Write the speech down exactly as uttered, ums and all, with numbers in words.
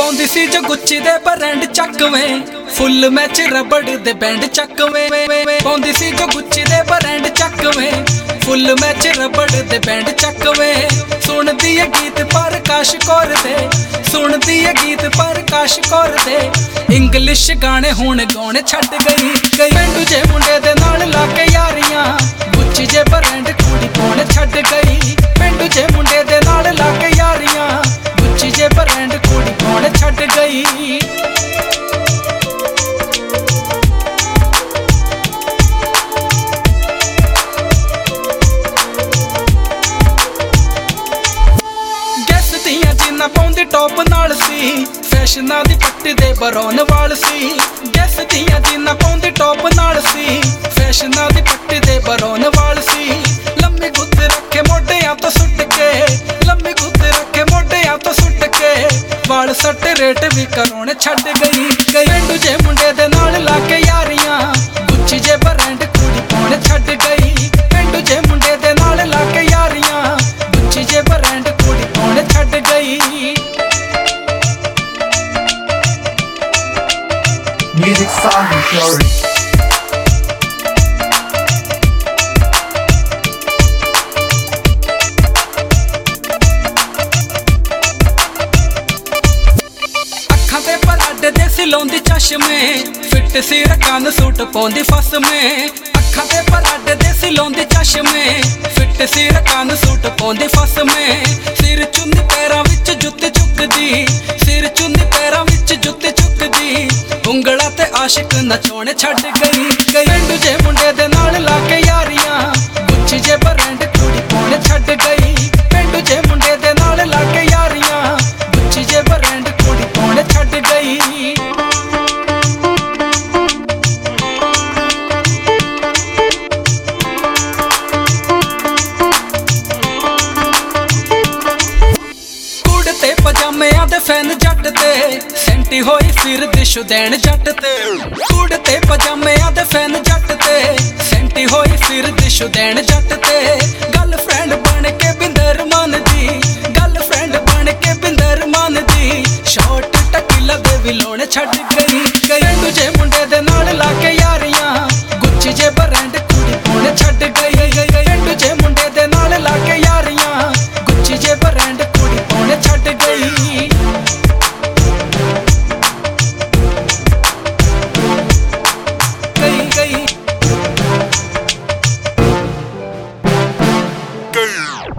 ਪਾਉਂਦੀ ਸੀ ਜੋ ਗੁੱਚੀ ਦੇ ਬ੍ਰਾਂਡ ਚੱਕਵੇਂ ਫੁੱਲ ਮੈਚ ਰਬੜ ਦੇ ਬੈਂਡ ਚੱਕਵੇਂ ਪਾਉਂਦੀ ਸੀ ਜੋ ਗੁੱਚੀ ਦੇ ਬ੍ਰਾਂਡ ਚੱਕਵੇਂ ਫੁੱਲ ਮੈਚ ਰਬੜ ਦੇ ਬੈਂਡ ਚੱਕਵੇਂ ਸੁਣਦੀ ਏ ਗੀਤ ਪ੍ਰਕਾਸ਼ ਕੌਰ ਦੇ ਸੁਣਦੀ ਏ ਗੀਤ ਪ੍ਰਕਾਸ਼ ਕੌਰ ਦੇ ਇੰਗਲਿਸ਼ ਗਾਣੇ ਹੁਣ ਗਾਉਣੇ ਛੱਡ ਗਈ ਪਿੰਡੂ ਜੇ ਮੁੰਡੇ ਦੇ ਨਾਲ ਲਾ ਕੇ ਯਾਰੀਆਂ ਗੁੱਚੀ ਜੇ ਬ੍ਰਾਂਡ ਕੁੜੀ ਪਾਉਣੇ ਛੱਡ ਗਈ ਪਿੰਡੂ ਜੇ ਮੁੰਡੇ ਦੇ ਨਾਲ ਲਾ ਕੇ ਯਾਰੀਆਂ ਗੁੱਚੀ ਜੇ ਬ੍ਰਾਂਡ ਕੁੜੀ ਪਾਉਣੇ ਛੱਡ ਗਈ ਨਾ ਪਾਉਂਦੀ ਟੌਪ ਨਾਲ ਸੀ ਫੈਸ਼ਨਾਂ ਦੀ ਪੱਟੀ ਦੇ ਬਰੌਨ ਵਾਲ ਸੀ ਗੈਸ ਦੀਆਂ ਜੀਨਾਂ ਪਾਉਂਦੀ ਟੌਪ ਨਾਲ ਸੀ ਫੈਸ਼ਨਾਂ ਦੀ ਪੱਟੀ ਦੇ ਬਰੌਨ ਵਾਲ ਸੀ ਲੰਮੀ ਗੁੱਤ ਰੱਖੇ ਮੋਢਿਆਂ ਤੋਂ ਸੁੱਟ ਕੇ ਲੰਮੀ ਗੁੱਤ ਰੱਖੇ ਮੋਢਿਆਂ ਤੋਂ ਸੁੱਟ ਕੇ ਵਾਲ ਸੱਟ ਰੇਟ ਵੀ ਕਰਾਉਣੇ ਛੱਡ ਗਈ ਪਿੰਡੂ ਜੇ ਮੁੰਡੇ ਦੇ ਨਾਲ ਲਾ ਕੇ ਯਾਰੀਆਂ ਗੁੱਚੀ ਜੇ ਬ੍ਰਾਂਡ ਕੁੜੀ ਪਾਉਣੇ ਛੱਡ ਗਈ ਪਿੰਡੂ ਜੇ ਮੁੰਡੇ ਦੇ ਨਾਲ ਲਾ ਕੇ ਯਾਰੀਆਂ ਗੁੱਚੀ ਜੇ ਬ੍ਰਾਂਡ ਕੁੜੀ ਪਾਉਣੇ ਛੱਡ ਗਈ Music Sound Story ਅੱਖਾਂ ਤੇ ਪਰਾਡੇ ਦੇ ਸੀ ਲਾਉਂਦੀ ਚਸ਼ਮੇ ਫਿੱਟ ਸੀ ਰਕਾਨ ਸੂਟ ਪਾਉਂਦੀ ਫਸਮੇ ਅੱਖਾਂ ਤੇ ਪਰਾਡੇ ਦੇ ਸੀ ਲਾਉਂਦੀ ਚਸ਼ਮੇ ਫਿੱਟ ਸੀ ਰਕਾਨ ਸੂਟ ਪਾਉਂਦੀ ਫਸਮੇ ਸਿਰ ਚੁੰਨੀ ਪੈਰਾਂ ਵਿੱਚ ਜੁੱਤੀ ਚੁੱਕਦੀ ਸਿਰ ਚੁੰਨੀ ਪੈਰਾਂ ਵਿੱਚ ਜੁੱਤੀ ਚੁੱਕਦੀ ਉਂਗਲਾਂ ਤੇ ਆਸ਼ਿਕ ਨਚਾਉਣੇ ਛੱਡ ਗਈ ਪਿੰਡੂ ਜੇ ਮੁੰਡੇ ਦੇ ਨਾਲ ਲਾ ਕੇ ਯਾਰੀਆਂ ਗੁੱਚੀ ਜੇ ਬ੍ਰਾਂਡ ਕੁੜੀ ਪਾਉਣੇ ਛੱਡ ਗਈ ਪਿੰਡੂ ਜੇ ਮੁੰਡੇ ਦੇ ਨਾਲ ਲਾ ਕੇ ਯਾਰੀਆਂ ਗੁੱਚੀ ਜੇ ਬ੍ਰਾਂਡ ਕੁੜੀ ਪਾਉਣੇ ਛੱਡ ਗਈ ਤੇ ਪਜਾਮਿਆਂ ਦੇ ਫੈਨ ਜੱਟ ਤੇ ਸੈਂਟੀ ਹੋਈ ਫਿਰਦੀ ਸ਼ੁਦੈਣ ਜੱਟ ਤੇ ਕੁੜ ਤੇ ਪਜਾਮਿਆਂ ਦੇ ਫੈਨ ਜੱਟ ਤੇ ਸੈਂਟੀ ਹੋਈ ਫਿਰਦੀ ਸ਼ੁਦੈਣ ਜੱਟ ਤੇ ਗਰਲਫ੍ਰੈਂਡ ਬਣ ਕੇ ਬਿੰਦਰ ਮੰਨਦੀ ਗਰਲਫ੍ਰੈਂਡ ਬਣ ਕੇ ਬਿੰਦਰ ਮੰਨਦੀ ਸ਼ਾਰਟ ਟਕੀਲਾ ਦੇ ਵੀ ਲਾਉਣੇ ਛੱਡ